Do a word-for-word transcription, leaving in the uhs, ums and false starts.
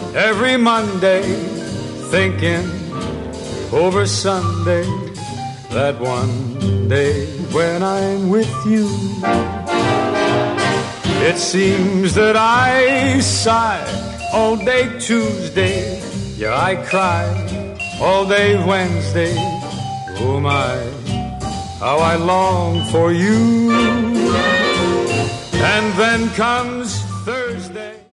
every Monday, thinking over Sunday, that one day when I'm with you. It seems that I sigh all day Tuesday, yeah, I cry all day Wednesday. Oh my, how I long for you. And then comes